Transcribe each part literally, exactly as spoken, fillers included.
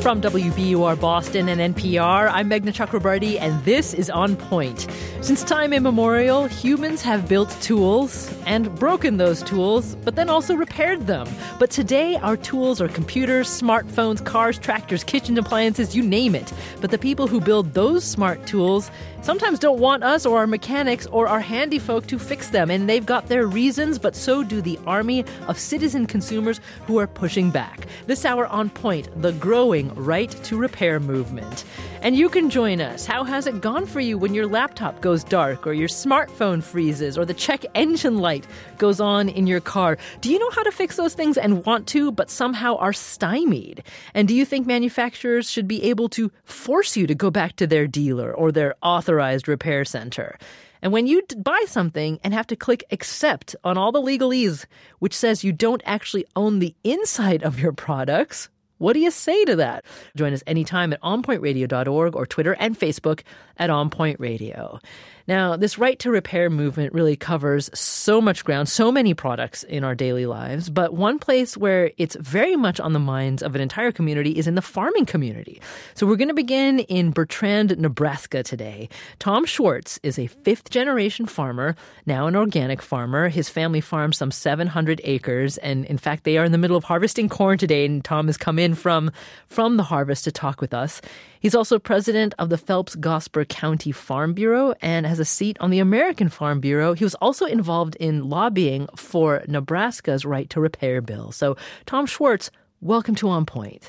From W B U R Boston and N P R, I'm Meghna Chakrabarty, and this is On Point. Since time immemorial, humans have built tools and broken those tools, but then also repaired them. But today, our tools are computers, smartphones, cars, tractors, kitchen appliances, you name it. But the people who build those smart tools sometimes don't want us or our mechanics or our handy folk to fix them, and they've got their reasons, but so do the army of citizen consumers who are pushing back. This hour On Point, the growing right to repair movement. And you can join us. How has it gone for you when your laptop goes dark or your smartphone freezes or the check engine light goes on in your car? Do you know how to fix those things and want to, but somehow are stymied? And do you think manufacturers should be able to force you to go back to their dealer or their authorized repair center? And when you buy something and have to click accept on all the legalese, which says you don't actually own the inside of your products, what do you say to that? Join us anytime at on point radio dot org or Twitter and Facebook at On Point Radio. Now, this right to repair movement really covers so much ground, so many products in our daily lives. But one place where it's very much on the minds of an entire community is in the farming community. So we're going to begin in Bertrand, Nebraska today. Tom Schwartz is a fifth-generation farmer, now an organic farmer. His family farms some seven hundred acres. And in fact, they are in the middle of harvesting corn today. And Tom has come in from, from the harvest to talk with us. He's also president of the Phelps-Gosper County Farm Bureau and has a seat on the American Farm Bureau. He was also involved in lobbying for Nebraska's right to repair bill. So, Tom Schwartz, welcome to On Point.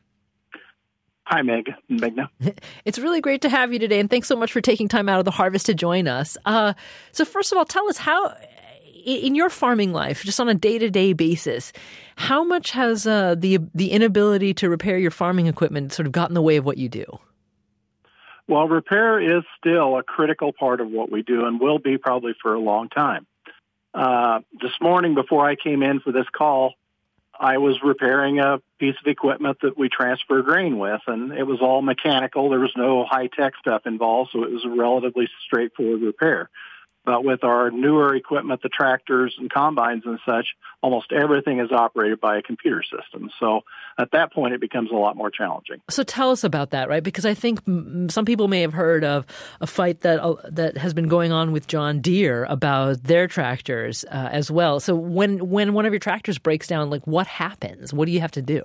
Hi, Meg. Meghna. It's really great to have you today, and thanks so much for taking time out of the harvest to join us. Uh, so first of all, tell us how, in your farming life, just on a day-to-day basis, how much has uh, the the inability to repair your farming equipment sort of got in the way of what you do? Well, repair is still a critical part of what we do and will be probably for a long time. Uh, this morning, before I came in for this call, I was repairing a piece of equipment that we transfer grain with, and it was all mechanical. There was no high-tech stuff involved, so it was a relatively straightforward repair. But with our newer equipment, the tractors and combines and such, almost everything is operated by a computer system. So at that point, it becomes a lot more challenging. So tell us about that, right? Because I think some people may have heard of a fight that uh, that has been going on with John Deere about their tractors uh, as well. So when when one of your tractors breaks down, like what happens? What do you have to do?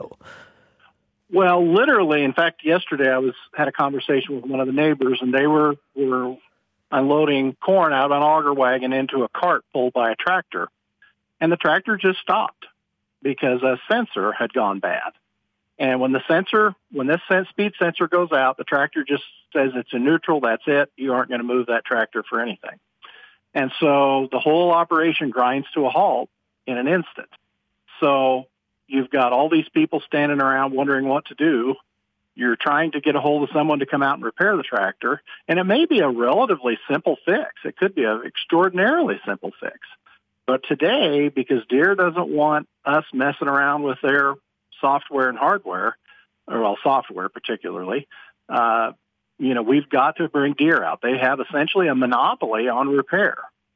Well, literally, in fact, yesterday I was had a conversation with one of the neighbors, and they were were unloading corn out of an auger wagon into a cart pulled by a tractor. And the tractor just stopped because a sensor had gone bad. And when the sensor, when this speed sensor goes out, the tractor just says it's in neutral, that's it. You aren't going to move that tractor for anything. And so the whole operation grinds to a halt in an instant. So you've got all these people standing around wondering what to do. You're trying to get a hold of someone to come out and repair the tractor, and it may be a relatively simple fix. It could be an extraordinarily simple fix. But today, because Deere doesn't want us messing around with their software and hardware, or well, software particularly, uh, you know, we've got to bring Deere out. They have essentially a monopoly on repair.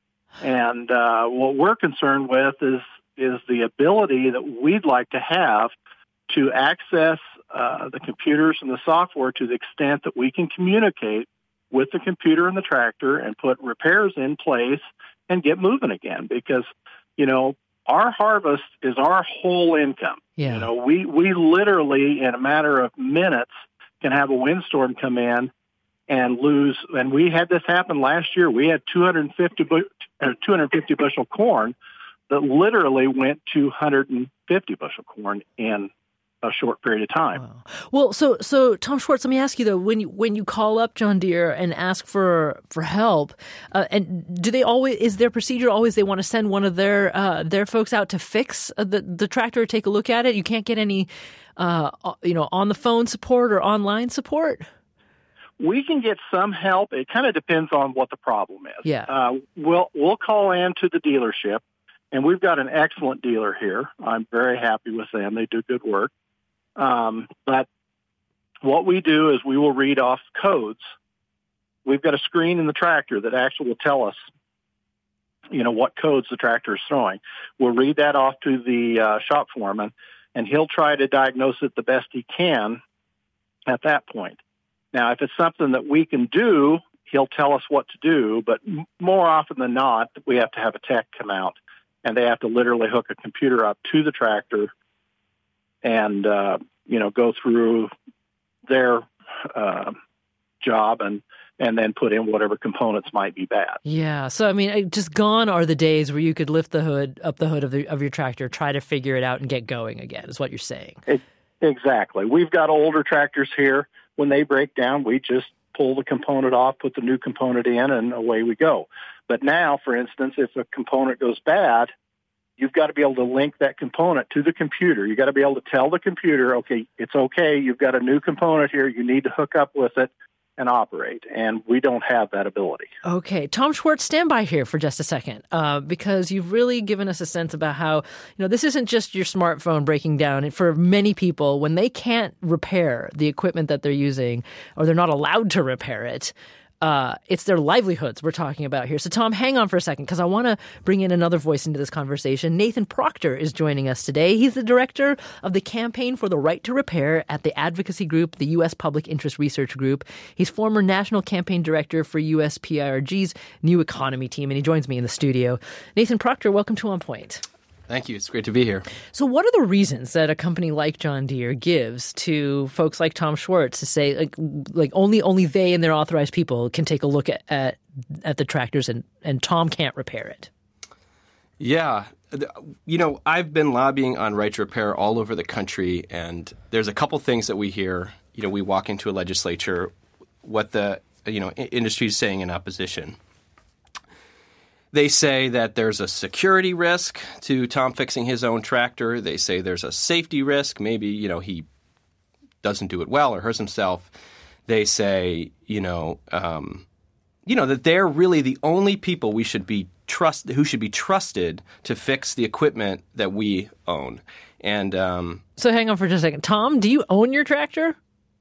And uh, what we're concerned with is is the ability that we'd like to have to access uh, the computers and the software to the extent that we can communicate with the computer and the tractor and put repairs in place and get moving again. Because, you know, our harvest is our whole income. Yeah. You know, we, we literally, in a matter of minutes, can have a windstorm come in and lose. And we had this happen last year. We had two hundred fifty, bu- uh, two hundred fifty bushel corn that literally went two hundred fifty bushel corn in a short period of time. Wow. Well, so so Tom Schwartz, let me ask you though, when you when you call up John Deere and ask for for help, uh, and do they always is their procedure always they want to send one of their uh, their folks out to fix the the tractor, take a look at it? You can't get any uh, you know on the phone support or online support? We can get some help. It kind of depends on what the problem is. Yeah. Uh, we'll we'll call in to the dealership, and we've got an excellent dealer here. I'm very happy with them. They do good work. Um, but what we do is we will read off codes. We've got a screen in the tractor that actually will tell us, you know, what codes the tractor is throwing. We'll read that off to the uh, shop foreman, and he'll try to diagnose it the best he can at that point. Now, if it's something that we can do, he'll tell us what to do, but m- more often than not, we have to have a tech come out, and they have to literally hook a computer up to the tractor and, uh, you know, go through their uh, job and and then put in whatever components might be bad. Yeah. So, I mean, just gone are the days where you could lift the hood, up the hood of, the, of your tractor, try to figure it out and get going again, is what you're saying. It, exactly. We've got older tractors here. When they break down, we just pull the component off, put the new component in, and away we go. But now, for instance, if a component goes bad, you've got to be able to link that component to the computer. You've got to be able to tell the computer, okay, it's okay, you've got a new component here, you need to hook up with it and operate, and we don't have that ability. Okay. Tom Schwartz, stand by here for just a second, uh, because you've really given us a sense about how, you know, this isn't just your smartphone breaking down. For many people, when they can't repair the equipment that they're using, or they're not allowed to repair it, Uh, it's their livelihoods we're talking about here. So, Tom, hang on for a second, because I want to bring in another voice into this conversation. Nathan Proctor is joining us today. He's the director of the Campaign for the Right to Repair at the advocacy group, the U S Public Interest Research Group. He's former national campaign director for U S P I R G's New Economy team, and he joins me in the studio. Nathan Proctor, welcome to On Point. Thank you. It's great to be here. So what are the reasons that a company like John Deere gives to folks like Tom Schwartz to say, like, like only only they and their authorized people can take a look at at, at the tractors, and, and Tom can't repair it? Yeah. You know, I've been lobbying on right to repair all over the country, and there's a couple things that we hear. You know, we walk into a legislature, what the, you know, industry is saying in opposition. They say that there's a security risk to Tom fixing his own tractor. They say there's a safety risk. Maybe, you know, he doesn't do it well or hurts himself. They say, you know, um, you know, that they're really the only people we should be trust who should be trusted to fix the equipment that we own. And um, so, hang on for just a second, Tom. Do you own your tractor?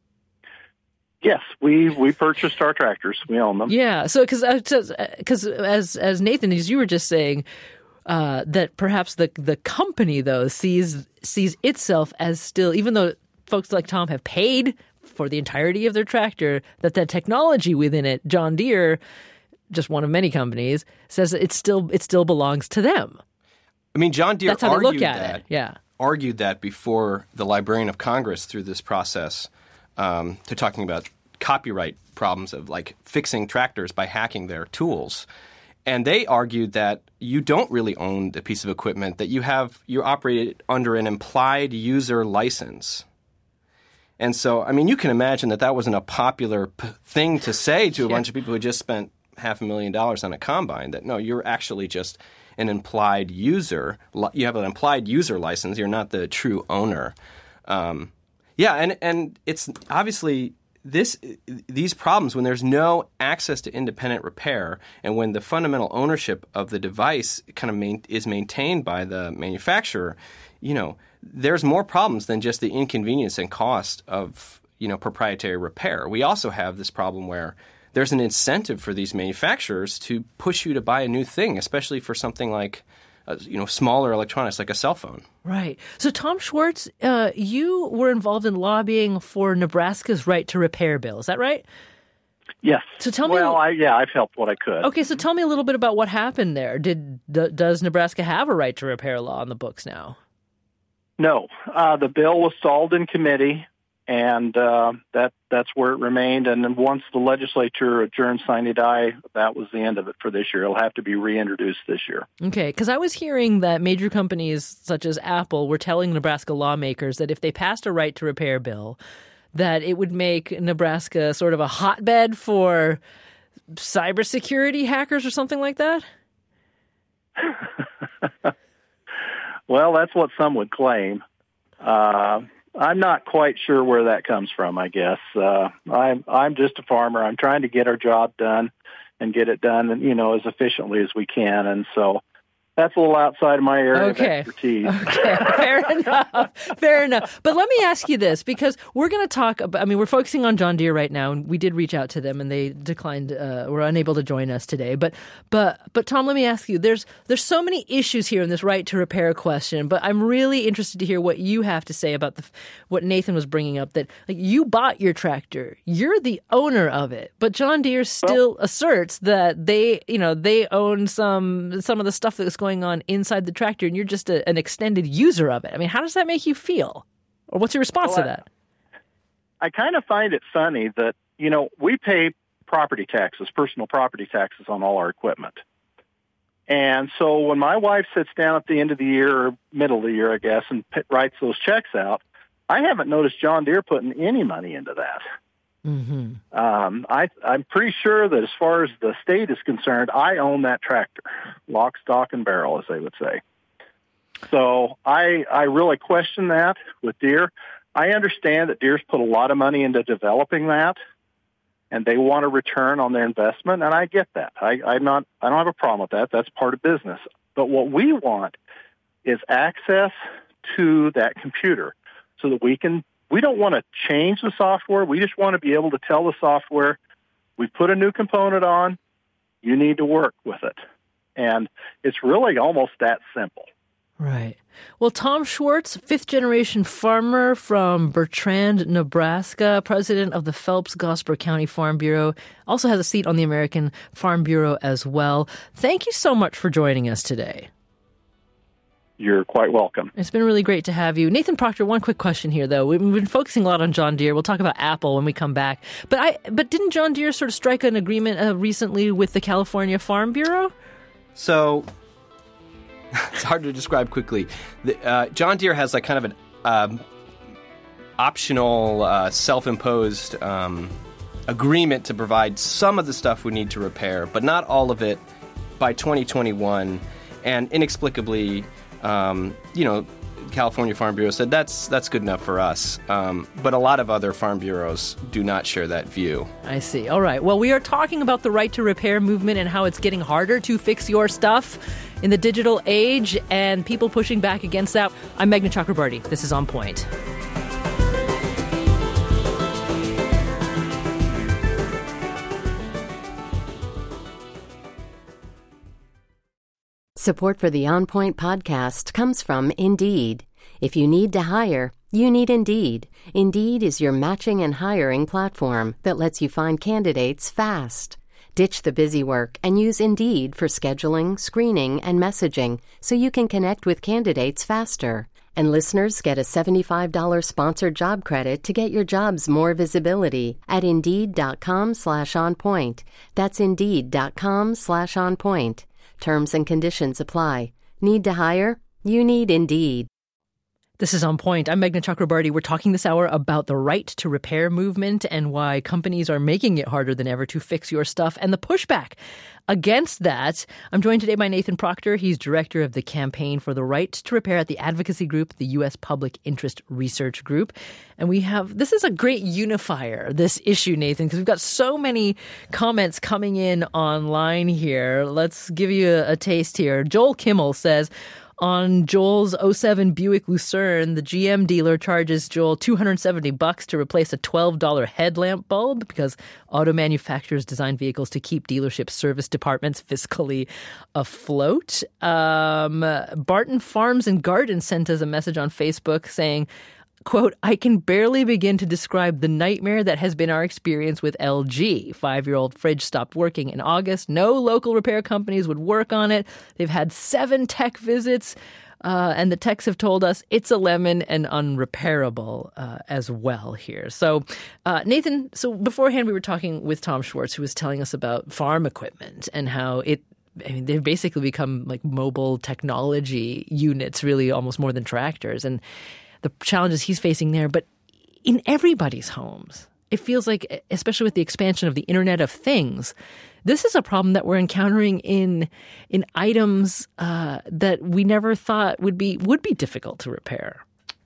Yes, we we purchased our tractors. We own them. Yeah. So, because because as as Nathan, as you were just saying, uh, that perhaps the the company though sees sees itself as still, even though folks like Tom have paid for the entirety of their tractor, that the technology within it, John Deere, just one of many companies, says that it still it still belongs to them. I mean, John Deere That's how they argued look at that. it. Yeah. Argued that before the Librarian of Congress through this process. Um, to talking about copyright problems of like fixing tractors by hacking their tools. And they argued that you don't really own the piece of equipment, that you have you operate it under an implied user license. And so, I mean, you can imagine that that wasn't a popular p- thing to say to a yeah. bunch of people who just spent half a million dollars on a combine, that no, you're actually just an implied user. You have an implied user license. You're not the true owner. Um Yeah, and and it's obviously this these problems when there's no access to independent repair, and when the fundamental ownership of the device kind of main, is maintained by the manufacturer, you know, there's more problems than just the inconvenience and cost of, you know, proprietary repair. We also have this problem where there's an incentive for these manufacturers to push you to buy a new thing, especially for something like Uh, you know, smaller electronics like a cell phone. Right. So, Tom Schwartz, uh, you were involved in lobbying for Nebraska's right to repair bill. Is that right? Yes. So tell me. Well, I, yeah, I've helped what I could. Okay, so tell me a little bit about what happened there. Did d- does Nebraska have a right to repair law on the books now? No. Uh, the bill was stalled in committee, and uh, that that's where it remained. And then once the legislature adjourned sine die, that was the end of it for this year. It'll have to be reintroduced this year. Okay, because I was hearing that major companies such as Apple were telling Nebraska lawmakers that if they passed a right to repair bill, that it would make Nebraska sort of a hotbed for cybersecurity hackers or something like that? Well, that's what some would claim. Uh I'm not quite sure where that comes from, I guess. Uh, I'm I'm just a farmer. I'm trying to get our job done and get it done, you know, as efficiently as we can. And so That's a little outside of my area okay. of expertise. Okay, fair enough. Fair enough. But let me ask you this, because we're going to talk about, I mean, we're focusing on John Deere right now, and we did reach out to them, and they declined, uh, were unable to join us today. But, but, but Tom, let me ask you, there's, there's so many issues here in this right to repair question, but I'm really interested to hear what you have to say about the, what Nathan was bringing up, that like you bought your tractor, you're the owner of it, but John Deere still well, asserts that they, you know, they own some, some of the stuff that's going on inside the tractor, and you're just a, an extended user of it. I mean, how does that make you feel? Or what's your response well, to that? I, I kind of find it funny that, you know, we pay property taxes, personal property taxes on all our equipment. And so when my wife sits down at the end of the year, or middle of the year, I guess, and p- writes those checks out, I haven't noticed John Deere putting any money into that. Mm-hmm. Um, I, I'm pretty sure that as far as the state is concerned, I own that tractor, lock, stock, and barrel, as they would say. So I, I really question that with Deere. I understand that Deere's put a lot of money into developing that, and they want a return on their investment, and I get that. I, I'm not, I don't have a problem with that. That's part of business. But what we want is access to that computer so that we can. We don't want to change the software. We just want to be able to tell the software, we put a new component on, you need to work with it. And it's really almost that simple. Right. Well, Tom Schwartz, fifth-generation farmer from Bertrand, Nebraska, president of the Phelps-Gosper County Farm Bureau, also has a seat on the American Farm Bureau as well. Thank you so much for joining us today. You're quite welcome. It's been really great to have you. Nathan Proctor, one quick question here, though. We've been focusing a lot on John Deere. We'll talk about Apple when we come back. But I, but didn't John Deere sort of strike an agreement uh, recently with the California Farm Bureau? So it's hard to describe quickly. The, uh, John Deere has like kind of an um, optional, uh, self-imposed um, agreement to provide some of the stuff we need to repair, but not all of it by twenty twenty-one. And inexplicably, Um, you know, California Farm Bureau said that's that's good enough for us. Um, but a lot of other farm bureaus do not share that view. I see. All right. Well, we are talking about the right to repair movement and how it's getting harder to fix your stuff in the digital age and people pushing back against that. I'm Meghna Chakrabarty. This is On Point. Support for the On Point podcast comes from Indeed. If you need to hire, you need Indeed. Indeed is your matching and hiring platform that lets you find candidates fast. Ditch the busy work and use Indeed for scheduling, screening, and messaging so you can connect with candidates faster. And listeners get a seventy-five dollars sponsored job credit to get your jobs more visibility at Indeed.com slash on point. That's Indeed.com slash on point. Terms and conditions apply. Need to hire? You need Indeed. This is On Point. I'm Meghna Chakrabarty. We're talking this hour about the right to repair movement and why companies are making it harder than ever to fix your stuff and the pushback against that. I'm joined today by Nathan Proctor. He's director of the Campaign for the Right to Repair at the advocacy group, the U S Public Interest Research Group. And we have, this is a great unifier, this issue, Nathan, because we've got so many comments coming in online here. Let's give you a, a taste here. Joel Kimmel says, on Joel's oh seven Buick Lucerne, the G M dealer charges Joel two hundred seventy bucks to replace a twelve dollars headlamp bulb because auto manufacturers design vehicles to keep dealership service departments fiscally afloat. Um, Barton Farms and Gardens sent us a message on Facebook saying, quote, I can barely begin to describe the nightmare that has been our experience with L G. Five-year-old fridge stopped working in August. No local repair companies would work on it. They've had seven tech visits, uh, and the techs have told us it's a lemon and unrepairable uh, as well here. So, uh, Nathan, so beforehand we were talking with Tom Schwartz, who was telling us about farm equipment and how it I mean, they've basically become like mobile technology units, really almost more than tractors. And the challenges he's facing there, but in everybody's homes, it feels like, especially with the expansion of the Internet of Things, this is a problem that we're encountering in in items uh, that we never thought would be would be difficult to repair.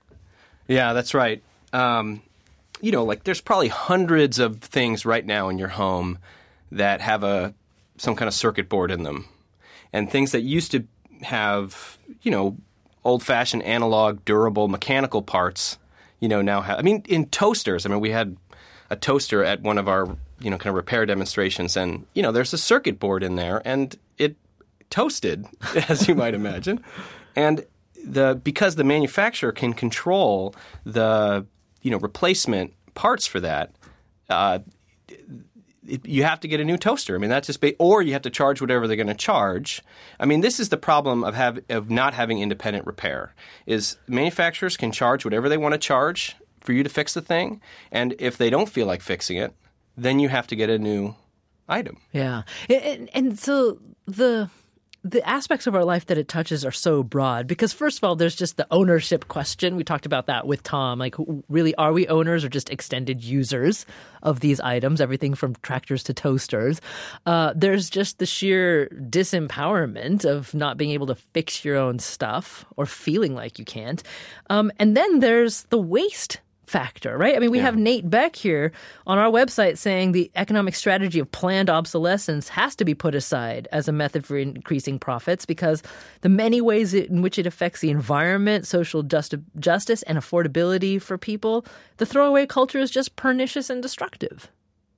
Yeah, that's right. Um, you know, like there's probably hundreds of things right now in your home that have a some kind of circuit board in them, and things that used to have, you know, old-fashioned analog, durable, mechanical parts, you know, now have – I mean, in toasters, I mean, we had a toaster at one of our, you know, kind of repair demonstrations, and, you know, there's a circuit board in there, and it toasted, as you might imagine. And the because the manufacturer can control the, you know, replacement parts for that, uh, it, you have to get a new toaster. I mean, that's just ba- – or you have to charge whatever they're going to charge. I mean, this is the problem of have of not having independent repair is manufacturers can charge whatever they want to charge for you to fix the thing, and if they don't feel like fixing it, then you have to get a new item. Yeah. And, and so the the aspects of our life that it touches are so broad because, first of all, there's just the ownership question. We talked about that with Tom. Like, really, are we owners or just extended users of these items, everything from tractors to toasters? Uh, there's just the sheer disempowerment of not being able to fix your own stuff or feeling like you can't. Um, and then there's the waste factor, right? I mean, we yeah. have Nate Beck here on our website saying the economic strategy of planned obsolescence has to be put aside as a method for increasing profits because the many ways in which it affects the environment, social justi- justice, and affordability for people, the throwaway culture is just pernicious and destructive.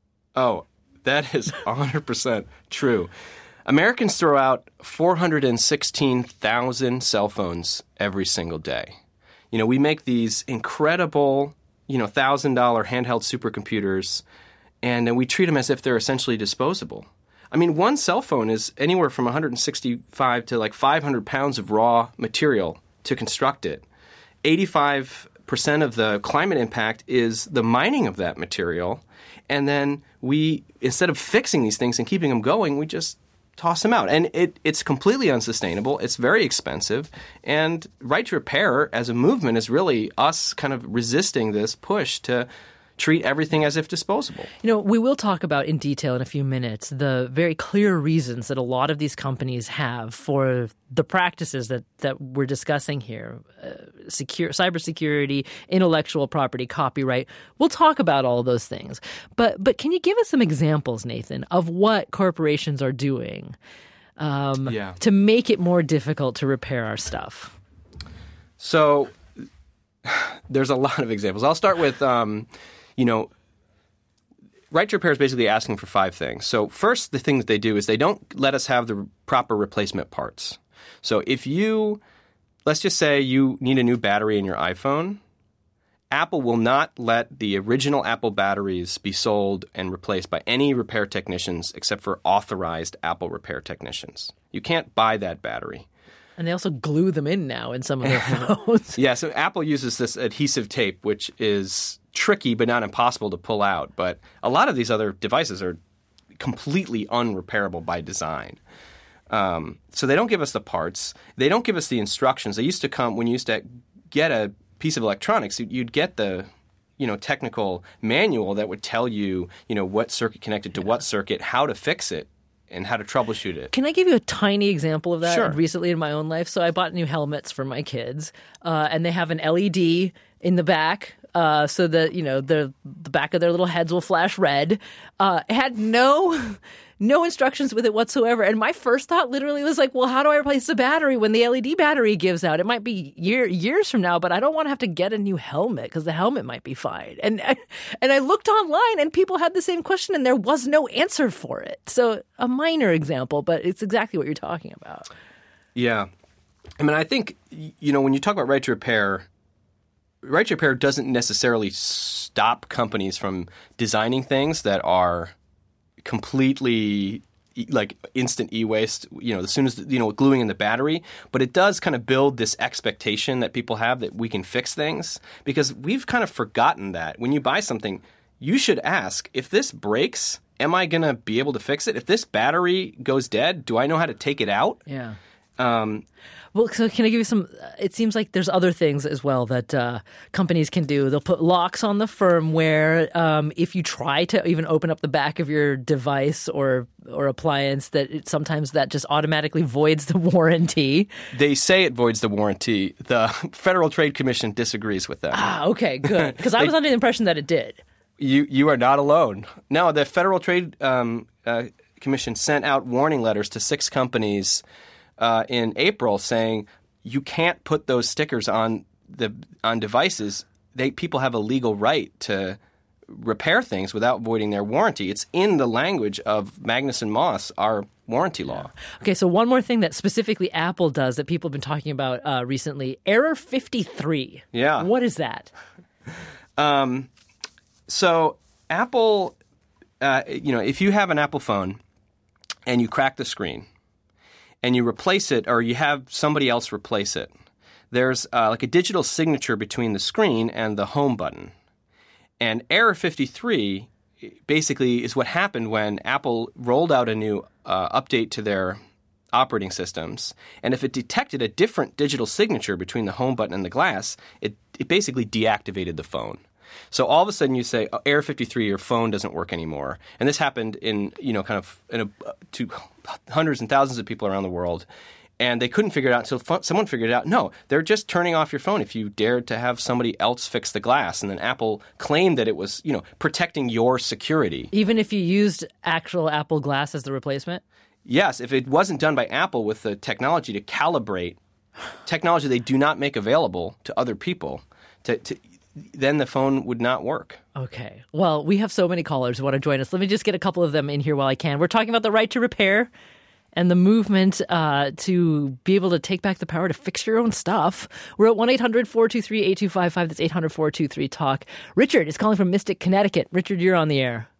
Oh, that is one hundred percent true. Americans throw out four hundred sixteen thousand cell phones every single day. You know, we make these incredible, you know, one thousand dollars handheld supercomputers, and then we treat them as if they're essentially disposable. I mean, one cell phone is anywhere from one hundred sixty-five to like five hundred pounds of raw material to construct it. eighty-five percent of the climate impact is the mining of that material. And then we, instead of fixing these things and keeping them going, we just toss them out. And it, it's completely unsustainable. It's very expensive. And Right to Repair as a movement is really us kind of resisting this push to treat everything as if disposable. You know, we will talk about in detail in a few minutes the very clear reasons that a lot of these companies have for the practices that, that we're discussing here. Uh, secure, cybersecurity, intellectual property, copyright. We'll talk about all of those things. But but can you give us some examples, Nathan, of what corporations are doing um, yeah. to make it more difficult to repair our stuff? So there's a lot of examples. I'll start with um, – You know, Right to Repair is basically asking for five things. So first, the thing that they do is they don't let us have the proper replacement parts. So if you, let's just say you need a new battery in your iPhone, Apple will not let the original Apple batteries be sold and replaced by any repair technicians except for authorized Apple repair technicians. You can't buy that battery. And they also glue them in now in some of their phones. Yeah, so Apple uses this adhesive tape, which is tricky but not impossible to pull out. But a lot of these other devices are completely unrepairable by design. Um, so they don't give us the parts. They don't give us the instructions. They used to come – when you used to get a piece of electronics, you'd get the – you know, technical manual that would tell you, you know, what circuit connected to yeah. what circuit, how to fix it, and how to troubleshoot it. Can I give you a tiny example of that Sure. recently in my own life? So I bought new helmets for my kids, uh, and they have an L E D in the back uh, so that, you know, the, the back of their little heads will flash red. Uh, it had no... No instructions with it whatsoever. And my first thought literally was like, well, how do I replace the battery when the L E D battery gives out? It might be year, years from now, but I don't want to have to get a new helmet because the helmet might be fine. And, and I looked online and people had the same question and there was no answer for it. So a minor example, but it's exactly what you're talking about. Yeah. I mean, I think, you know, when you talk about Right to Repair, Right to Repair doesn't necessarily stop companies from designing things that are completely like instant e-waste, you know, as soon as, you know, gluing in the battery. But it does kind of build this expectation that people have that we can fix things, because we've kind of forgotten that when you buy something, you should ask, if this breaks, am I going to be able to fix it? If this battery goes dead, do I know how to take it out? Yeah. Um, well, so can I give you some – it seems like there's other things as well that uh, companies can do. They'll put locks on the firmware. Um, if you try to even open up the back of your device or or appliance, that it, sometimes that just automatically voids the warranty. They say it voids the warranty. The Federal Trade Commission disagrees with that. Ah, okay, good. Because I was under the impression that it did. You you are not alone. No, the Federal Trade um, uh, Commission sent out warning letters to six companies uh, in April saying you can't put those stickers on the on devices. They people have a legal right to repair things without voiding their warranty. It's in the language of Magnuson Moss, our warranty law. Okay, so one more thing that specifically Apple does that people have been talking about uh, recently, Error fifty-three. Yeah. What is that? Um, so Apple, uh, you know, if you have an Apple phone and you crack the screen and you replace it or you have somebody else replace it, there's uh, like a digital signature between the screen and the home button. And Error fifty-three basically is what happened when Apple rolled out a new uh, update to their operating systems. And if it detected a different digital signature between the home button and the glass, it, it basically deactivated the phone. So all of a sudden you say, oh, Error fifty-three, your phone doesn't work anymore. And this happened in, you know, kind of in a, to hundreds and thousands of people around the world. And they couldn't figure it out until someone figured it out. No, they're just turning off your phone if you dared to have somebody else fix the glass. And then Apple claimed that it was, you know, protecting your security. Even if you used actual Apple Glass as the replacement? Yes, if it wasn't done by Apple with the technology to calibrate, technology they do not make available to other people, to, to then the phone would not work. Okay. Well, we have so many callers who want to join us. Let me just get a couple of them in here while I can. We're talking about the right to repair and the movement uh, to be able to take back the power to fix your own stuff. We're at one eight hundred four two three eight two five five. That's eight hundred four two three talk. Richard is calling from Mystic, Connecticut. Richard, you're on the air.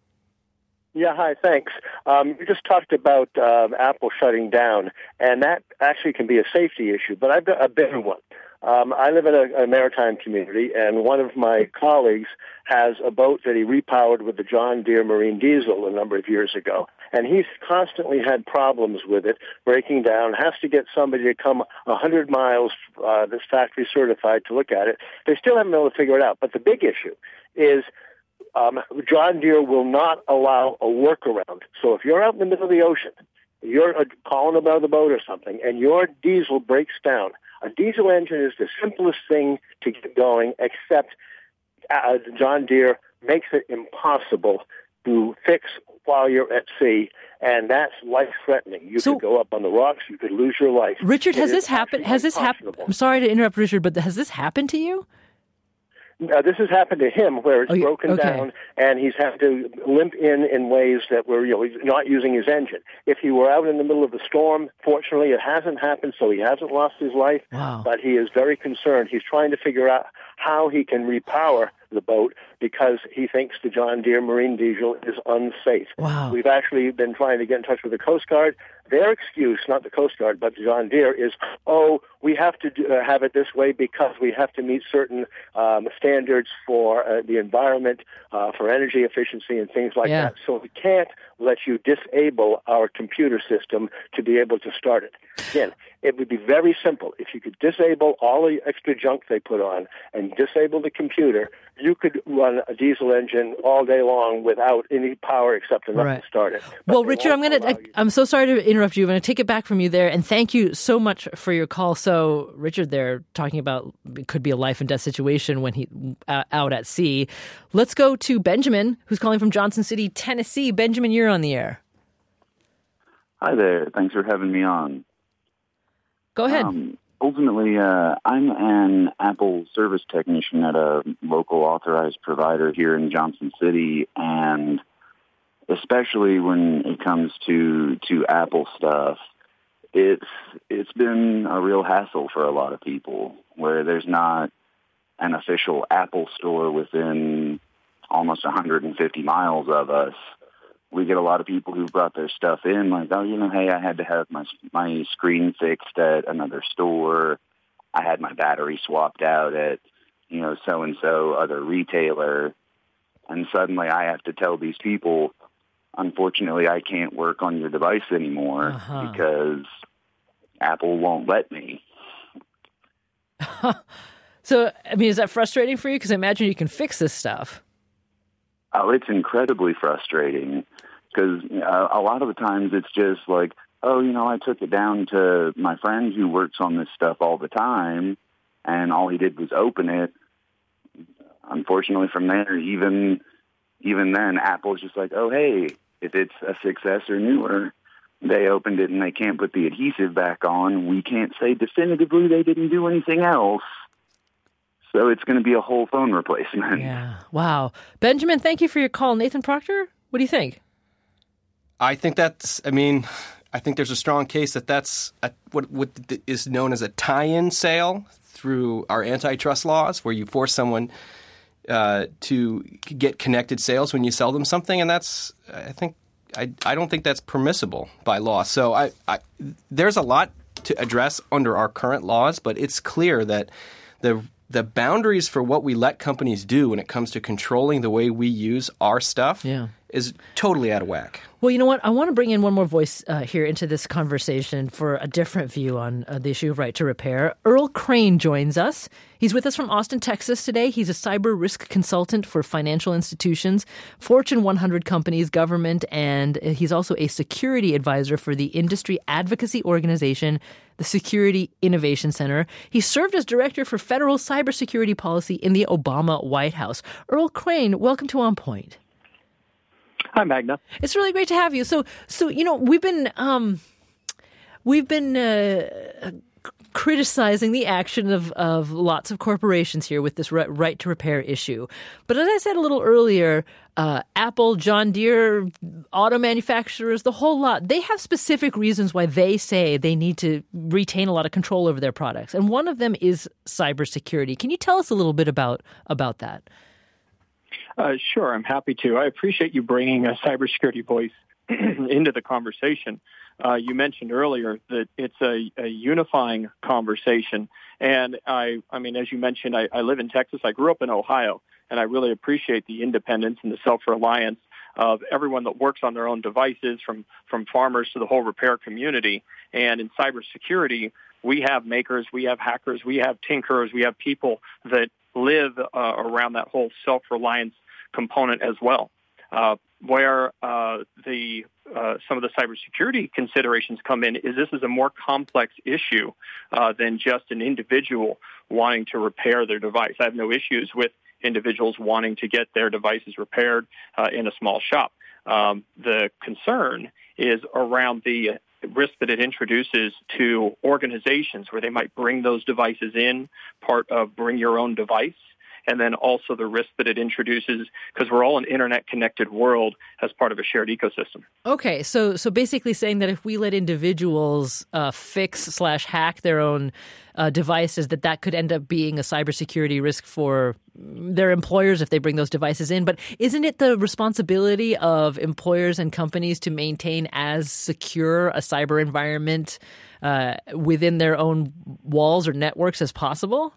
Yeah, hi, thanks. Um, you just talked about um, Apple shutting down, and that actually can be a safety issue, but I've got a bigger one. Um, I live in a, a maritime community, and one of my colleagues has a boat that he repowered with the John Deere Marine Diesel a number of years ago, and he's constantly had problems with it, breaking down, has to get somebody to come one hundred miles uh, that's factory certified to look at it. They still haven't been able to figure it out, but the big issue is um, John Deere will not allow a workaround. So if you're out in the middle of the ocean, you're uh, calling about the boat or something, and your diesel breaks down, a diesel engine is the simplest thing to get going, except uh, John Deere makes it impossible to fix while you're at sea, and that's life-threatening. You so, could go up on the rocks, you could lose your life. Richard, has it this happened? Has this happened? I'm sorry to interrupt, Richard, but has this happened to you? Uh, this has happened to him, where it's oh, broken okay. down, and he's had to limp in in ways that were, you know, he's not using his engine. If he were out in the middle of the storm, fortunately, it hasn't happened, so he hasn't lost his life. Wow. But he is very concerned. He's trying to figure out how he can repower the boat because he thinks the John Deere Marine Diesel is unsafe. Wow. We've actually been trying to get in touch with the Coast Guard. Their excuse, not the Coast Guard, but John Deere, is, oh, we have to do, uh, have it this way because we have to meet certain um, standards for uh, the environment, uh, for energy efficiency and things like yeah. that. So we can't let you disable our computer system to be able to start it. Again, it would be very simple. If you could disable all the extra junk they put on and disable the computer, you could run a diesel engine all day long without any power except enough right. to start it. But well, Richard, I'm going to. I'm so sorry to interrupt you. I'm going to take it back from you there, and thank you so much for your call. So, Richard, they're talking about it could be a life and death situation when he uh, out at sea. Let's go to Benjamin, who's calling from Johnson City, Tennessee. Benjamin, you're on the air. Hi there. Thanks for having me on. Go ahead. Um, ultimately, uh, I'm an Apple service technician at a local authorized provider here in Johnson City, and especially when it comes to to Apple stuff, it's it's been a real hassle for a lot of people where there's not an official Apple store within almost one hundred fifty miles of us. We get a lot of people who brought their stuff in, like, oh, you know, hey, I had to have my my screen fixed at another store. I had my battery swapped out at, you know, so-and-so other retailer. And suddenly I have to tell these people, unfortunately, I can't work on your device anymore uh-huh. because Apple won't let me. So, I mean, is that frustrating for you? Because I imagine you can fix this stuff. Oh, it's incredibly frustrating because uh, a lot of the times it's just like, oh, you know, I took it down to my friend who works on this stuff all the time, and all he did was open it. Unfortunately, from there, even even then, Apple's just like, oh, hey, if it's a six S or newer, they opened it and they can't put the adhesive back on. We can't say definitively they didn't do anything else. So it's going to be a whole phone replacement. Yeah. Wow. Benjamin, thank you for your call. Nathan Proctor, what do you think? I think that's, I mean, I think there's a strong case that that's a, what, what is known as a tie-in sale through our antitrust laws, where you force someone uh, to get connected sales when you sell them something. And that's, I think, I, I don't think that's permissible by law. So I, I there's a lot to address under our current laws, but it's clear that the the boundaries for what we let companies do when it comes to controlling the way we use our stuff yeah. is totally out of whack. Well, you know what? I want to bring in one more voice uh, here into this conversation for a different view on uh, the issue of right to repair. Earl Crane joins us. He's with us from Austin, Texas today. He's a cyber risk consultant for financial institutions, Fortune one hundred companies, government, and he's also a security advisor for the industry advocacy organization, the Security Innovation Center. He served as director for federal cybersecurity policy in the Obama White House. Earl Crane, welcome to On Point. Hi, Magna. It's really great to have you. So, so you know, we've been um, we've been uh, criticizing the action of, of lots of corporations here with this right to repair issue. But as I said a little earlier, uh, Apple, John Deere, auto manufacturers, the whole lot, they have specific reasons why they say they need to retain a lot of control over their products. And one of them is cybersecurity. Can you tell us a little bit about about that? Uh, sure, I'm happy to. I appreciate you bringing a cybersecurity voice into the conversation. Uh, you mentioned earlier that it's a, a unifying conversation. And I, I mean, as you mentioned, I, I live in Texas. I grew up in Ohio, and I really appreciate the independence and the self-reliance of everyone that works on their own devices, from, from farmers to the whole repair community. And in cybersecurity, we have makers, we have hackers, we have tinkerers, we have people that live uh, around that whole self-reliance component as well. Uh, where uh, the uh, some of the cybersecurity considerations come in is this is a more complex issue uh, than just an individual wanting to repair their device. I have no issues with individuals wanting to get their devices repaired uh, in a small shop. Um, the concern is around the risk that it introduces to organizations where they might bring those devices in, part of bring your own device, and then also the risk that it introduces, because we're all an internet-connected world as part of a shared ecosystem. Okay, so so basically saying that if we let individuals uh, fix slash hack their own uh, devices, that that could end up being a cybersecurity risk for their employers if they bring those devices in. But isn't it the responsibility of employers and companies to maintain as secure a cyber environment uh, within their own walls or networks as possible?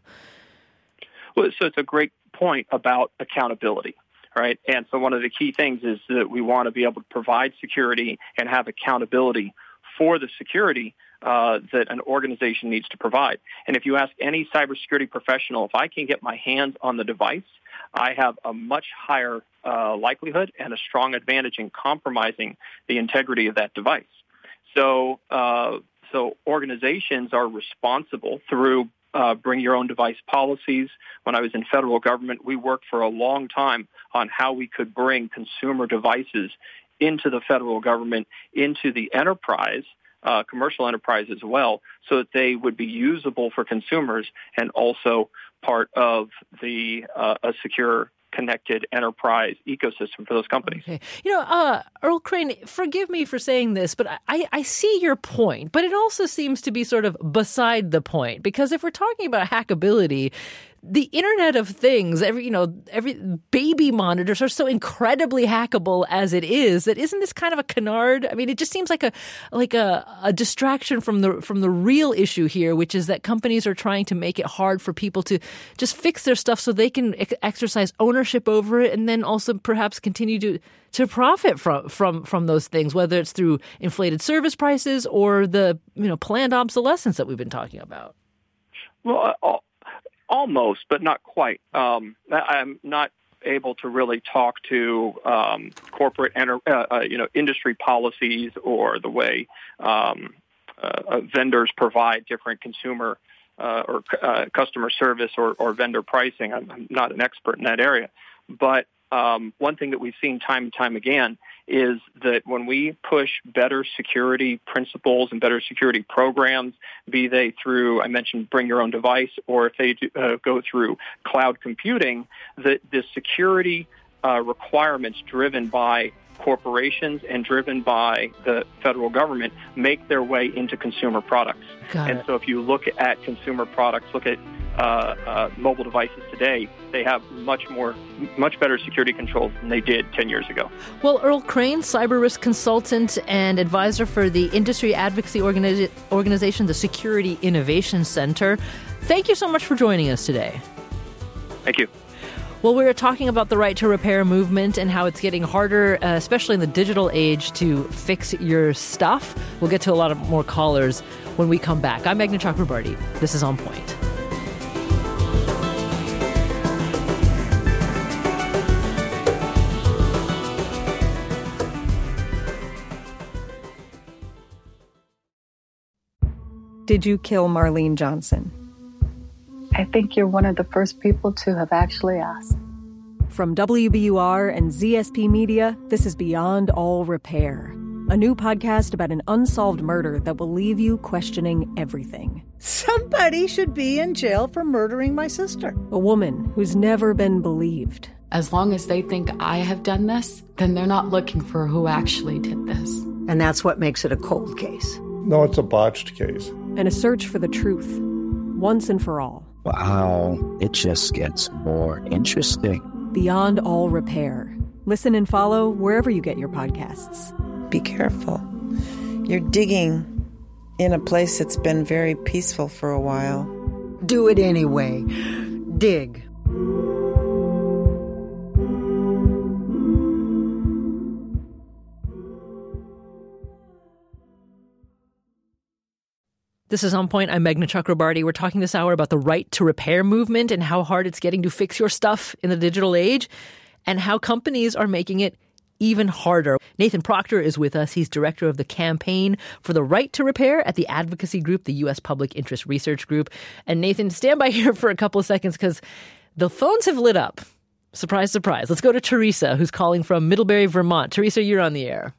Well, so it's a great point about accountability, right? And so one of the key things is that we want to be able to provide security and have accountability for the security uh, that an organization needs to provide. And if you ask any cybersecurity professional, if I can get my hands on the device, I have a much higher uh, likelihood and a strong advantage in compromising the integrity of that device. So, uh, so organizations are responsible through Uh, bring your own device policies. When I was in federal government, we worked for a long time on how we could bring consumer devices into the federal government, into the enterprise, uh, commercial enterprise as well, so that they would be usable for consumers and also part of the uh, a secure, connected enterprise ecosystem for those companies. Okay. You know, uh, Earl Crane, forgive me for saying this, but I, I see your point, but it also seems to be sort of beside the point, because if we're talking about hackability, the Internet of Things, every you know, every baby monitors are so incredibly hackable as it is. That isn't this kind of a canard? I mean, it just seems like a like a, a distraction from the from the real issue here, which is that companies are trying to make it hard for people to just fix their stuff so they can ex- exercise ownership over it, and then also perhaps continue to to profit from from from those things, whether it's through inflated service prices or the you know planned obsolescence that we've been talking about. Well, uh, almost, but not quite. Um, I'm not able to really talk to um, corporate, enter- uh, uh, you know, industry policies or the way um, uh, vendors provide different consumer uh, or uh, customer service or, or vendor pricing. I'm, I'm not an expert in that area, but um, one thing that we've seen time and time again is that when we push better security principles and better security programs, be they through, I mentioned, bring your own device, or if they do, uh, go through cloud computing, that the security uh, requirements driven by corporations and driven by the federal government make their way into consumer products. Got and it. so if you look at consumer products, look at uh, uh, mobile devices today, they have much more, much better security controls than they did ten years ago. Well, Earl Crane, cyber risk consultant and advisor for the industry advocacy organi- organization, the Security Innovation Center. Thank you so much for joining us today. Thank you. Well, we were talking about the right to repair movement and how it's getting harder, uh, especially in the digital age, to fix your stuff. We'll get to a lot of more callers when we come back. I'm Meghna Chakrabarty. This is On Point. Did you kill Marlene Johnson? I think you're one of the first people to have actually asked. From W B U R and Z S P Media, this is Beyond All Repair, a new podcast about an unsolved murder that will leave you questioning everything. Somebody should be in jail for murdering my sister. A woman who's never been believed. As long as they think I have done this, then they're not looking for who actually did this. And that's what makes it a cold case. No, it's a botched case. And a search for the truth, once and for all. Wow, it just gets more interesting. Beyond All Repair. Listen and follow wherever you get your podcasts. Be careful. You're digging in a place that's been very peaceful for a while. Do it anyway. Dig. This is On Point. I'm Meghna Chakrabarty. We're talking this hour about the right to repair movement and how hard it's getting to fix your stuff in the digital age and how companies are making it even harder. Nathan Proctor is with us. He's director of the campaign for the right to repair at the advocacy group, the U S Public Interest Research Group. And Nathan, stand by here for a couple of seconds because the phones have lit up. Surprise, surprise. Let's go to Teresa, who's calling from Middlebury, Vermont. Teresa, you're on the air.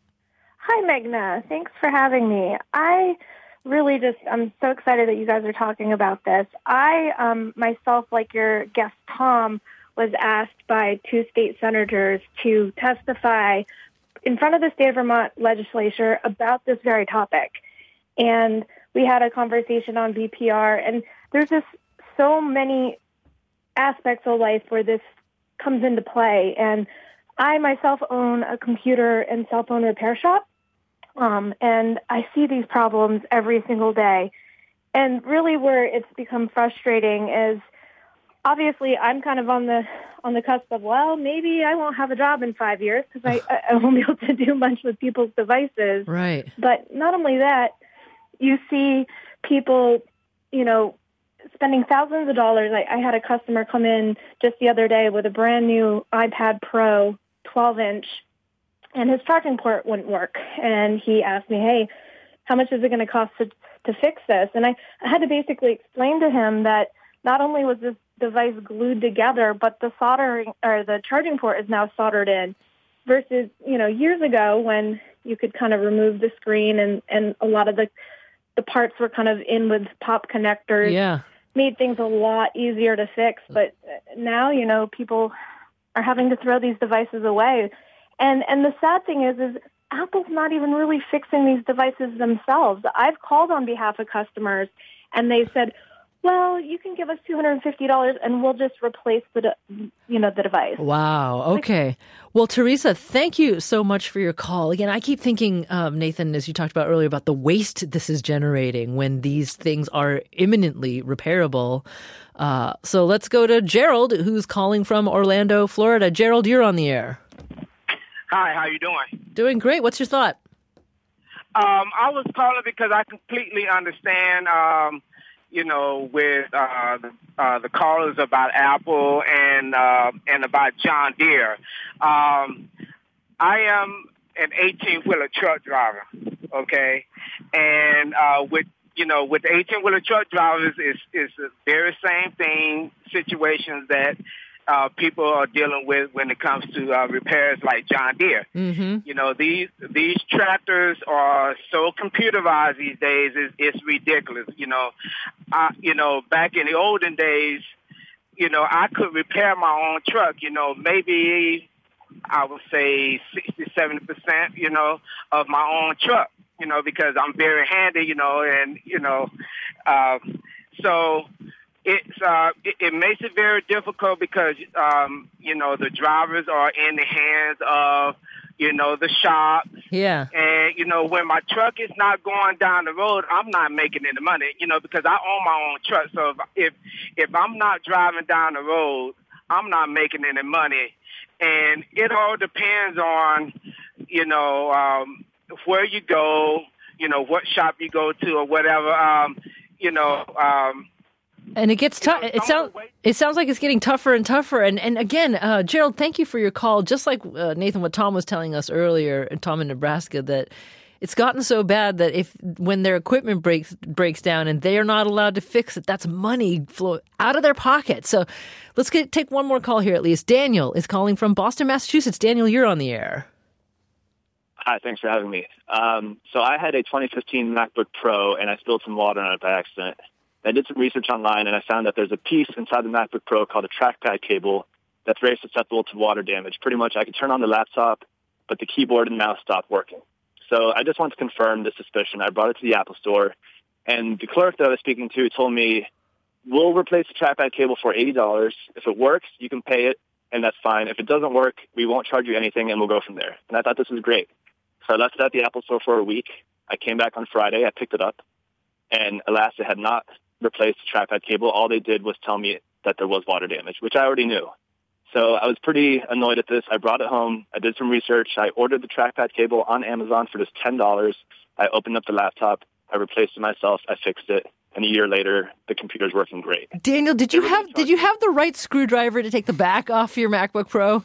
Hi, Meghna. Thanks for having me. I really just, I'm so excited that you guys are talking about this. I, um, myself, like your guest Tom, was asked by two state senators to testify in front of the state of Vermont legislature about this very topic. And we had a conversation on B P R, and there's just so many aspects of life where this comes into play. And I myself own a computer and cell phone repair shop. Um, and I see these problems every single day. And really where it's become frustrating is obviously I'm kind of on the on the cusp of, well, maybe I won't have a job in five years because I, I won't be able to do much with people's devices. Right. But not only that, you see people, you know, spending thousands of dollars. I, I had a customer come in just the other day with a brand new iPad Pro twelve inch, and his charging port wouldn't work. And he asked me, hey, how much is it going to cost to, to fix this? And I, I had to basically explain to him that not only was this device glued together, but the soldering or the charging port is now soldered in versus, you know, years ago when you could kind of remove the screen and, and a lot of the, the parts were kind of in with pop connectors. Yeah. Made things a lot easier to fix. But now, you know, people are having to throw these devices away. And and the sad thing is, is Apple's not even really fixing these devices themselves. I've called on behalf of customers, and they said, well, you can give us two hundred fifty dollars, and we'll just replace the, de- you know, the device. Wow. Okay. Well, Teresa, thank you so much for your call. Again, I keep thinking, um, Nathan, as you talked about earlier, about the waste this is generating when these things are imminently repairable. Uh, so let's go to Gerald, who's calling from Orlando, Florida. Gerald, you're on the air. Hi, how you doing? Doing great. What's your thought? Um, I was calling because I completely understand, um, you know, with uh, the, uh, the callers about Apple and uh, and about John Deere. Um, I am an eighteen-wheeler truck driver, okay? And uh, with, you know, with eighteen-wheeler truck drivers, it's, it's the very same thing, situations that uh, people are dealing with when it comes to uh, repairs like John Deere. Mm-hmm. You know, these these tractors are so computerized these days. It's, it's ridiculous. You know, I, you know, back in the olden days, you know, I could repair my own truck. You know, maybe I would say sixty, seventy percent, you know, of my own truck. You know, because I'm very handy. You know, and you know, uh, so. It's uh, it, it makes it very difficult because um, you know the drivers are in the hands of you know the shops. Yeah. And you know when my truck is not going down the road, I'm not making any money. You know because I own my own truck. So if if, if I'm not driving down the road, I'm not making any money. And it all depends on you know um, where you go, you know what shop you go to or whatever. Um, you know. Um, And it gets tough. It sounds it sounds like it's getting tougher and tougher. And and again, uh, Gerald, thank you for your call. Just like uh, Nathan, what Tom was telling us earlier, Tom in Nebraska, that it's gotten so bad that if when their equipment breaks breaks down and they are not allowed to fix it, that's money flow out of their pocket. So let's get take one more call here at least. Daniel is calling from Boston, Massachusetts. Daniel, you're on the air. Hi, thanks for having me. Um, so I had a twenty fifteen MacBook Pro, and I spilled some water on it by accident. I did some research online, and I found that there's a piece inside the MacBook Pro called a trackpad cable that's very susceptible to water damage. Pretty much I could turn on the laptop, but the keyboard and mouse stopped working. So I just want to confirm this suspicion. I brought it to the Apple Store, and the clerk that I was speaking to told me, we'll replace the trackpad cable for eighty dollars. If it works, you can pay it, and that's fine. If it doesn't work, we won't charge you anything, and we'll go from there. And I thought this was great. So I left it at the Apple Store for a week. I came back on Friday. I picked it up, and alas, it had not replaced the trackpad cable. All they did was tell me that there was water damage, which I already knew. So I was pretty annoyed at this. I brought it home. I did some research. I ordered the trackpad cable on Amazon for just ten dollars. I opened up the laptop. I replaced it myself. I fixed it. And a year later, the computer's working great. Daniel, did you have did you have the right screwdriver to take the back off your MacBook Pro?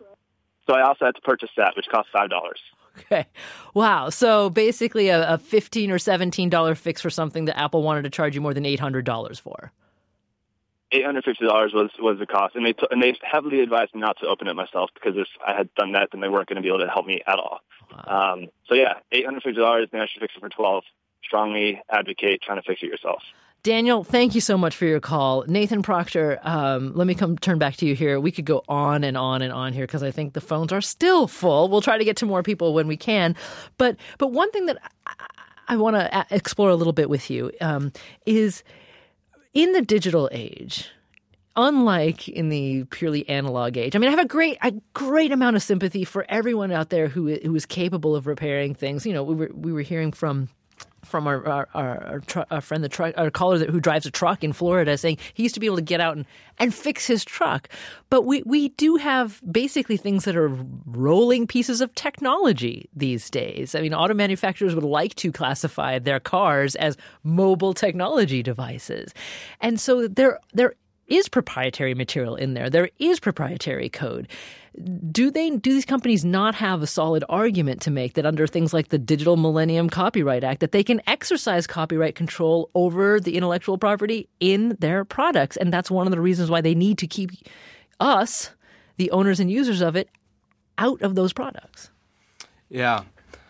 So I also had to purchase that, which cost five dollars. Okay. Wow. So basically a, a fifteen or seventeen dollars fix for something that Apple wanted to charge you more than eight hundred dollars for. eight hundred fifty dollars was, was the cost. And they t- and they heavily advised me not to open it myself because if I had done that, then they weren't going to be able to help me at all. Wow. Um, so yeah, eight hundred fifty dollars, then I should fix it for twelve dollars. Strongly advocate trying to fix it yourself. Daniel, thank you so much for your call. Nathan Proctor, um, let me come turn back to you here. We could go on and on and on here because I think the phones are still full. We'll try to get to more people when we can. But but one thing that I, I want to explore a little bit with you um, is in the digital age, unlike in the purely analog age. I mean, I have a great a great amount of sympathy for everyone out there who who is capable of repairing things. You know, we were we were hearing from from our our, our, our, tr- our friend, the truck, our caller that, who drives a truck in Florida, saying he used to be able to get out and, and fix his truck. But we, we do have basically things that are rolling pieces of technology these days. I mean, auto manufacturers would like to classify their cars as mobile technology devices. And so there there is proprietary material in there. There is proprietary code. Do they? Do these companies not have a solid argument to make that under things like the Digital Millennium Copyright Act that they can exercise copyright control over the intellectual property in their products? And that's one of the reasons why they need to keep us, the owners and users of it, out of those products. Yeah.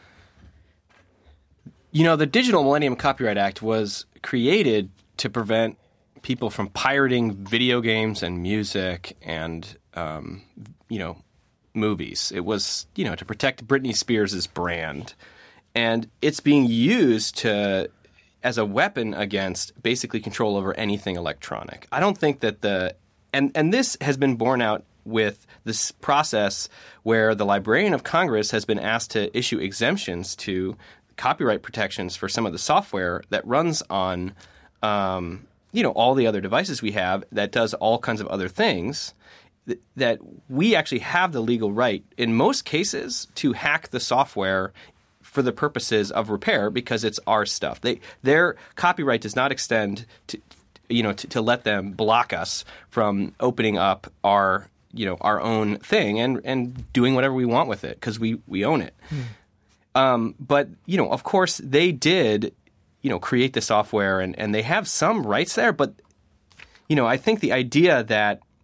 You know, the Digital Millennium Copyright Act was created to prevent people from pirating video games and music and um, you know, movies. It was, you know, to protect Britney Spears' brand. And it's being used to as a weapon against basically control over anything electronic. I don't think that the and, – and this has been borne out with this process where the Librarian of Congress has been asked to issue exemptions to copyright protections for some of the software that runs on, um, you know, all the other devices we have that does all kinds of other things – that we actually have the legal right in most cases to hack the software for the purposes of repair because it's our stuff. They, their copyright does not extend to, you know, to, to let them block us from opening up our, you know, our own thing and, and doing whatever we want with it because we, we own it. Hmm. Um, but, you know, of course they did, you know, create the software and, and they have some rights there. But, you know, I think the idea that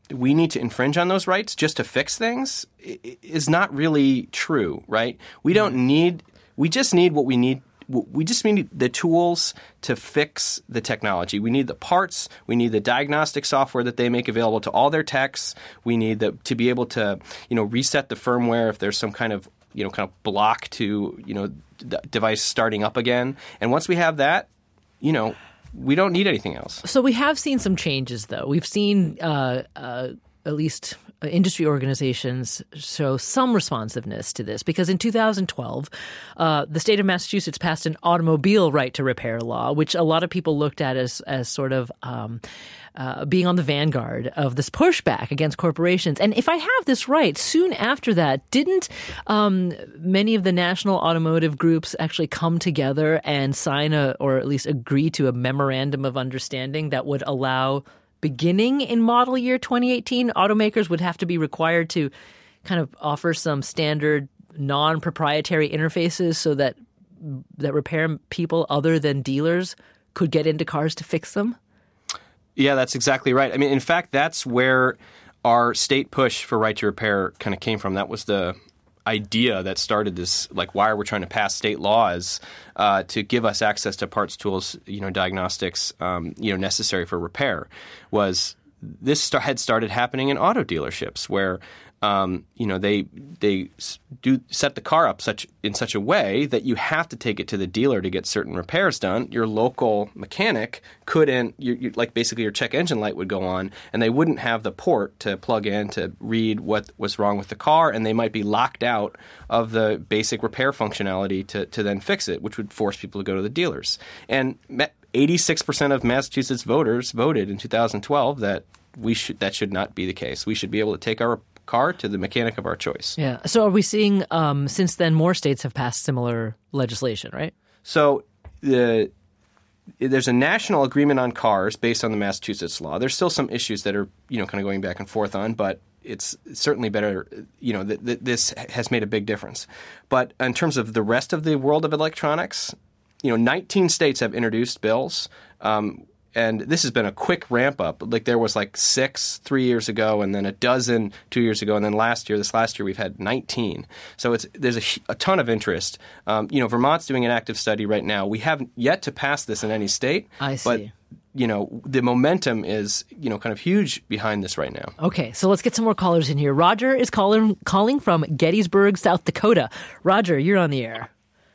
we need to infringe on those rights just to fix things is not really true, right? We don't need – we just need what we need – we just need the tools to fix the technology. We need the parts. We need the diagnostic software that they make available to all their techs. We need the, to be able to, you know, reset the firmware if there's some kind of, you know, kind of block to, you know, the device starting up again. And once we have that, you know, we don't need anything else. So we have seen some changes, though. We've seen uh, uh, at least uh, industry organizations show some responsiveness to this, because in two thousand twelve, uh, the state of Massachusetts passed an automobile right to repair law, which a lot of people looked at as as sort of um, uh, being on the vanguard of this pushback against corporations. And if I have this right, soon after that, didn't um, many of the national automotive groups actually come together and sign a, or at least agree to a memorandum of understanding that would allow, beginning in model year twenty eighteen, automakers would have to be required to kind of offer some standard non-proprietary interfaces so that that repair people other than dealers could get into cars to fix them? Yeah, that's exactly right. I mean, in fact, that's where our state push for right to repair kind of came from. That was the idea that started this, like, why we're trying to pass state laws uh, to give us access to parts, tools, you know, diagnostics, um, you know, necessary for repair. Was this start, had started happening in auto dealerships where, um, you know, they they do set the car up such in such a way that you have to take it to the dealer to get certain repairs done. Your local mechanic couldn't, you, you, like basically your check engine light would go on, and they wouldn't have the port to plug in to read what was wrong with the car, and they might be locked out of the basic repair functionality to, to then fix it, which would force people to go to the dealers. And eighty-six percent of Massachusetts voters voted in two thousand twelve that we should that should not be the case. We should be able to take our car to the mechanic of our choice. Yeah. So are we seeing, um, since then, more states have passed similar legislation, right? So the there's a national agreement on cars based on the Massachusetts law. There's still some issues that are, you know, kind of going back and forth on, but it's certainly better, you know, th- th- this has made a big difference. But in terms of the rest of the world of electronics, you know, nineteen states have introduced bills. Um, And this has been a quick ramp up. Like there was like six three years ago, and then a dozen two years ago, and then last year, this last year, we've had nineteen. So it's there's a, a ton of interest. Um, you know, Vermont's doing an active study right now. We haven't yet to pass this in any state. I see. But, you know, the momentum is, you know, kind of huge behind this right now. Okay, so let's get some more callers in here. Roger is calling calling from Gettysburg, South Dakota. Roger, you're on the air.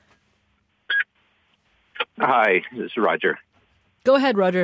Hi, this is Roger. Go ahead, Roger.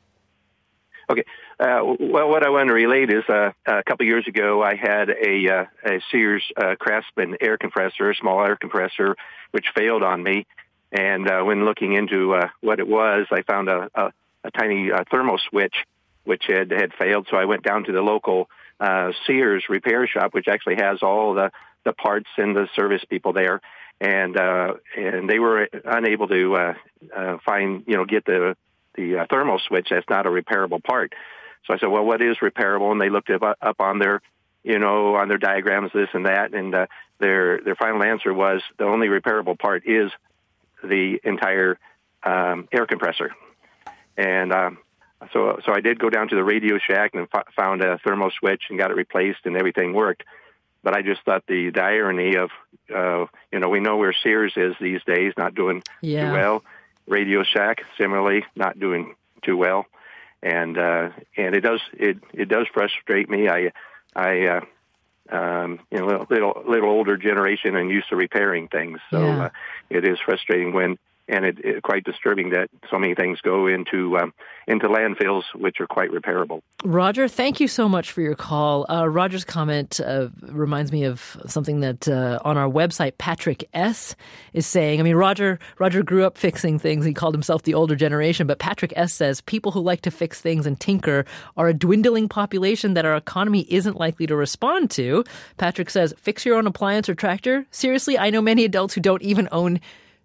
Okay. Uh, well, what I want to relate is uh, a couple of years ago, I had a, uh, a Sears uh, Craftsman air compressor, a small air compressor, which failed on me. And uh, when looking into uh, what it was, I found a, a, a tiny uh, thermal switch, which had, had failed. So I went down to the local uh, Sears repair shop, which actually has all the, the parts and the service people there. And uh, and they were unable to uh, uh, find, you know, get the the uh, thermal switch. That's not a repairable part. So I said, well, what is repairable? And they looked it up on their, you know, on their diagrams, this and that. And uh, their their final answer was the only repairable part is the entire um, air compressor. And um, so so I did go down to the Radio Shack and f- found a thermal switch and got it replaced, and everything worked. But I just thought the, the irony of, uh, you know, we know where Sears is these days, not doing yeah. too well. Radio Shack, similarly, not doing too well. And uh, and it does it, it does frustrate me. I I uh, um, you know little, little little older generation and used to repairing things, so yeah. uh, it is frustrating when. And it, it quite disturbing that so many things go into um, into landfills, which are quite repairable. Roger, thank you so much for your call. Uh, Roger's comment uh, reminds me of something that uh, on our website, Patrick S. is saying. I mean, Roger Roger grew up fixing things. He called himself the older generation. But Patrick S. says, people who like to fix things and tinker are a dwindling population that our economy isn't likely to respond to. Patrick says, fix your own appliance or tractor? Seriously, I know many adults who don't even own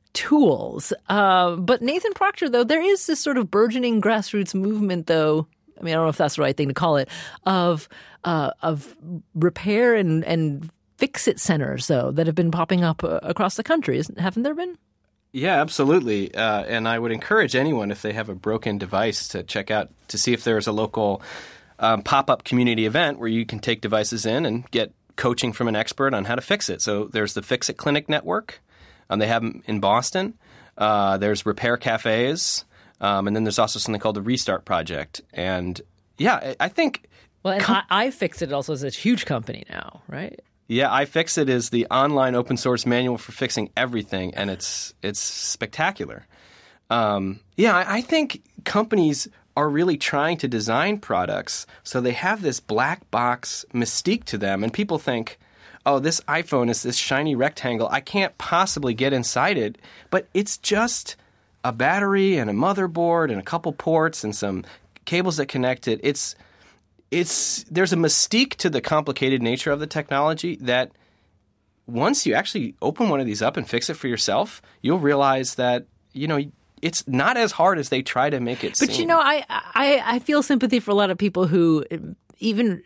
tools. Uh, but Nathan Proctor, though, there is this sort of burgeoning grassroots movement, though, I mean, I don't know if that's the right thing to call it, of uh, of repair and, and fix-it centers, though, that have been popping up uh, across the country. Isn't, haven't there been? Yeah, absolutely. Uh, and I would encourage anyone, if they have a broken device, to check out to see if there's a local um, pop-up community event where you can take devices in and get coaching from an expert on how to fix it. So there's the Fix It Clinic Network. Um, they have them in Boston. Uh, there's repair cafes. Um, and then there's also something called the Restart Project. And, yeah, I, I think... Well, and com- I, iFixit also is a huge company now, right? Yeah, iFixit is the online open source manual for fixing everything, and it's it's spectacular. Um, yeah, I, I think companies are really trying to design products so they have this black box mystique to them, and people think, oh, this iPhone is this shiny rectangle. I can't possibly get inside it, but it's just a battery and a motherboard and a couple ports and some cables that connect it. It's It's there's a mystique to the complicated nature of the technology that once you actually open one of these up and fix it for yourself, you'll realize that, you know, it's not as hard as they try to make it but, seem. you know, I, I, I feel sympathy for a lot of people who even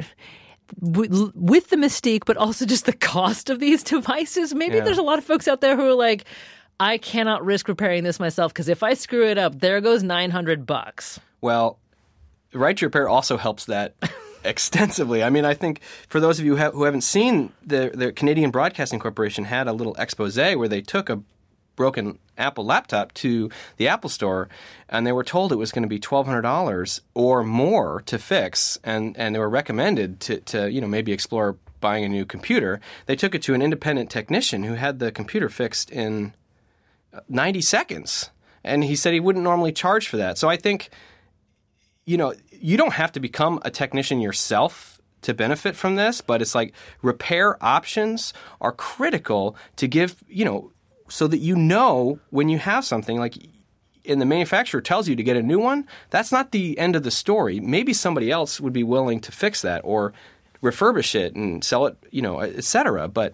w- with the mystique, but also just the cost of these devices. Maybe Yeah. there's a lot of folks out there who are like, I cannot risk repairing this myself because if I screw it up, there goes nine hundred bucks. Well, Right to Repair also helps that extensively. I mean, I think for those of you who, ha- who haven't seen, the, the Canadian Broadcasting Corporation had a little expose where they took a broken Apple laptop to the Apple Store, and they were told it was going to be twelve hundred dollars or more to fix, and, and they were recommended to, to, you know, maybe explore buying a new computer. They took it to an independent technician who had the computer fixed in ninety seconds, and he said he wouldn't normally charge for that. So I think, you know, you don't have to become a technician yourself to benefit from this, but it's like repair options are critical to give, you know, so that you know when you have something like and the manufacturer tells you to get a new one, that's not the end of the story. Maybe somebody else would be willing to fix that or refurbish it and sell it, you know, et cetera. But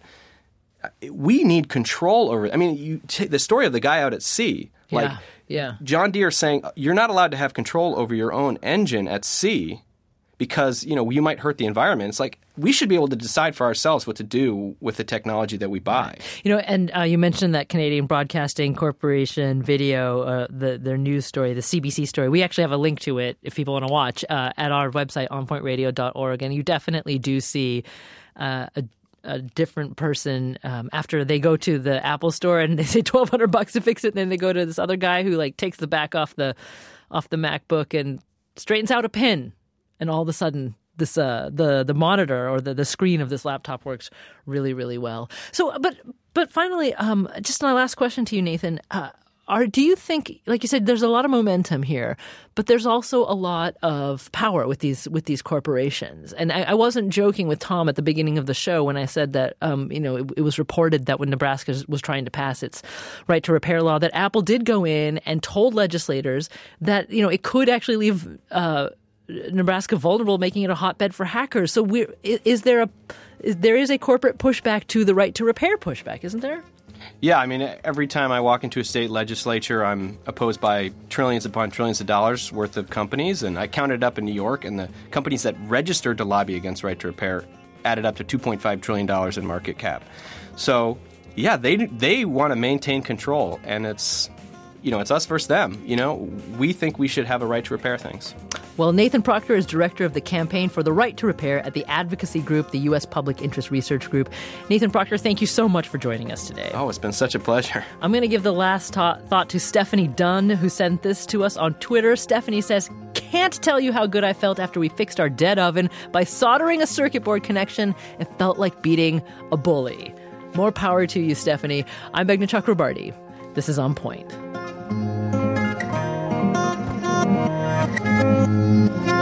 we need control over it. I mean, you t- the story of the guy out at sea, like Yeah, yeah. John Deere saying you're not allowed to have control over your own engine at sea because, you know, you might hurt the environment. It's like we should be able to decide for ourselves what to do with the technology that we buy. You know, and uh, you mentioned that Canadian Broadcasting Corporation video, uh, the their news story, the C B C story. We actually have a link to it if people want to watch uh, at our website, on point radio dot org. And you definitely do see uh, a a different person um, after they go to the Apple Store and they say twelve hundred bucks to fix it. And then they go to this other guy who like takes the back off the off the MacBook and straightens out a pin. And all of a sudden, this uh, the the monitor or the, the screen of this laptop works really, really well. So, but but finally, um, just my last question to you, Nathan. Uh, are do you think, like you said, there's a lot of momentum here, but there's also a lot of power with these with these corporations? And I, I wasn't joking with Tom at the beginning of the show when I said that um, you know it, it was reported that when Nebraska was trying to pass its right to repair law, that Apple did go in and told legislators that you know it could actually leave Uh, Nebraska vulnerable, making it a hotbed for hackers. So we're, is there a is, there is a corporate pushback to the right to repair pushback, isn't there? Yeah, I mean, every time I walk into a state legislature, I'm opposed by trillions upon trillions of dollars worth of companies. And I counted up in New York, and the companies that registered to lobby against right to repair added up to two point five trillion dollars in market cap. So, yeah, they they want to maintain control, and it's, you know, it's us versus them. You know, we think we should have a right to repair things. Well, Nathan Proctor is director of the Campaign for the Right to Repair at the advocacy group, the U S Public Interest Research Group. Nathan Proctor, thank you so much for joining us today. Oh, it's been such a pleasure. I'm going to give the last ta- thought to Stephanie Dunn, who sent this to us on Twitter. Stephanie says, can't tell you how good I felt after we fixed our dead oven by soldering a circuit board connection. It felt like beating a bully. More power to you, Stephanie. I'm Meghna Chakrabarty. This is On Point. Thank you.